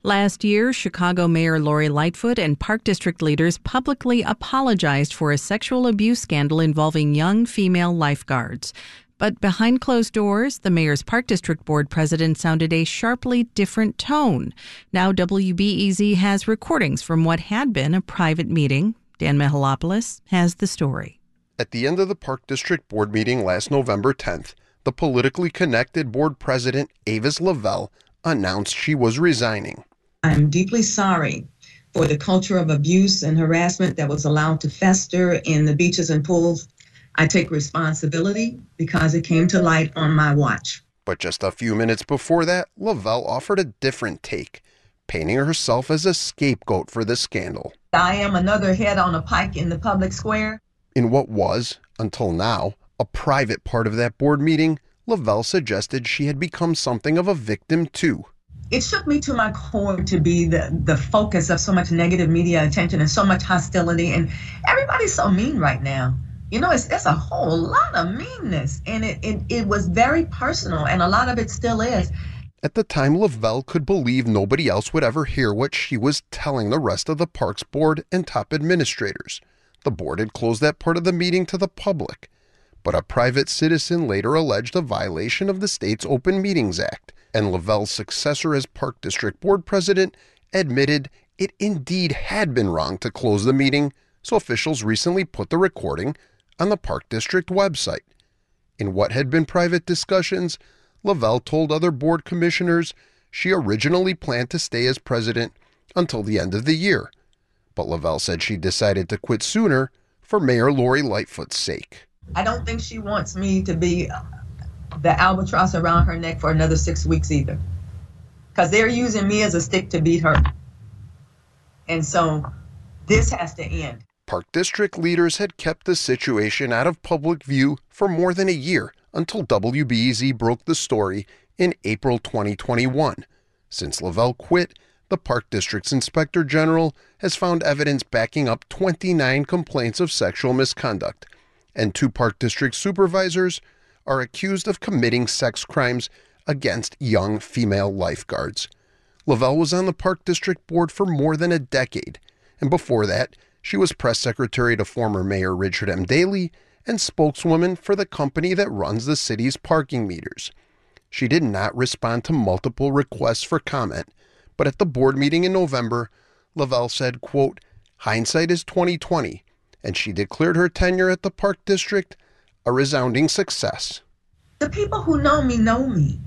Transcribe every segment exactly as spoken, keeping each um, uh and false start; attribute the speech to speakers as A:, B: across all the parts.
A: Last year, Chicago Mayor Lori Lightfoot and Park District leaders publicly apologized for a sexual abuse scandal involving young female lifeguards. But behind closed doors, the mayor's Park District Board president sounded a sharply different tone. Now W B E Z has recordings from what had been a private meeting. Dan Mihalopoulos has the story.
B: At the end of the Park District Board meeting last November tenth, the politically connected board president, Avis Lavelle, announced she was resigning.
C: I'm deeply sorry for the culture of abuse and harassment that was allowed to fester in the beaches and pools. I take responsibility because it came to light on my watch.
B: But just a few minutes before that, Lavelle offered a different take, painting herself as a scapegoat for the scandal.
C: I am another head on a pike in the public square.
B: In what was, until now, a private part of that board meeting, Lavelle suggested she had become something of a victim too.
C: It shook me to my core to be the, the focus of so much negative media attention and so much hostility. And everybody's so mean right now. You know, it's, it's a whole lot of meanness. And it, it, it was very personal, and a lot of it still is.
B: At the time, Lavelle could believe nobody else would ever hear what she was telling the rest of the Parks Board and top administrators. The board had closed that part of the meeting to the public. But a private citizen later alleged a violation of the state's Open Meetings Act, and Lavelle's successor as Park District Board president admitted it indeed had been wrong to close the meeting, so officials recently put the recording on the Park District website. In what had been private discussions, Lavelle told other board commissioners she originally planned to stay as president until the end of the year, but Lavelle said she decided to quit sooner for Mayor Lori Lightfoot's sake.
C: I don't think she wants me to be the albatross around her neck for another six weeks either, because they're using me as a stick to beat her. And so this has to end.
B: Park District leaders had kept the situation out of public view for more than a year until W B E Z broke the story in April twenty twenty-one. Since Lavelle quit, the Park District's Inspector General has found evidence backing up twenty-nine complaints of sexual misconduct, and two Park District supervisors are accused of committing sex crimes against young female lifeguards. Lavelle was on the Park District Board for more than a decade, and before that, she was press secretary to former Mayor Richard M. Daley and spokeswoman for the company that runs the city's parking meters. She did not respond to multiple requests for comment, but at the board meeting in November, Lavelle said, quote, "Hindsight is twenty twenty, and she declared her tenure at the Park District a resounding success."
C: The people who know me know me.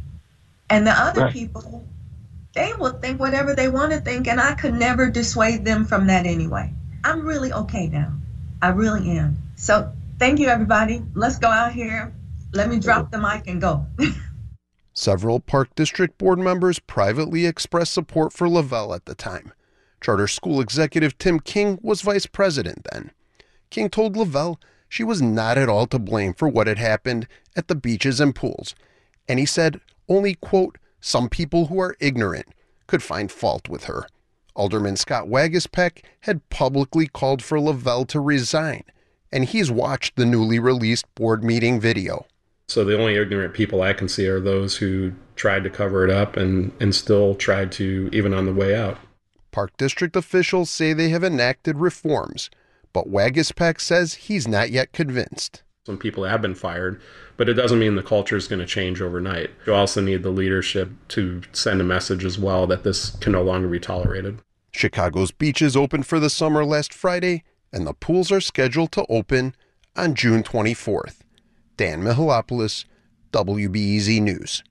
C: And the other
D: Right.
C: people, they will think whatever they want to think, and I could never dissuade them from that anyway. I'm really okay now. I really am. So thank you, everybody. Let's go out here. Let me drop the mic and go.
B: Several Park District Board members privately expressed support for Lavelle at the time. Charter School Executive Tim King was vice president then. King told Lavelle she was not at all to blame for what had happened at the beaches and pools, and he said only, quote, "some people who are ignorant could find fault with her." Alderman Scott Waguespack had publicly called for Lavelle to resign, and he's watched the newly released board meeting video.
D: So the only ignorant people I can see are those who tried to cover it up and, and still tried to, even on the way out.
B: Park District officials say they have enacted reforms, but Waguespack says he's not yet convinced.
D: Some people have been fired, but it doesn't mean the culture is going to change overnight. You also need the leadership to send a message as well that this can no longer be tolerated.
B: Chicago's beaches opened for the summer last Friday, and the pools are scheduled to open on June twenty-fourth. Dan Mihalopoulos, W B E Z News.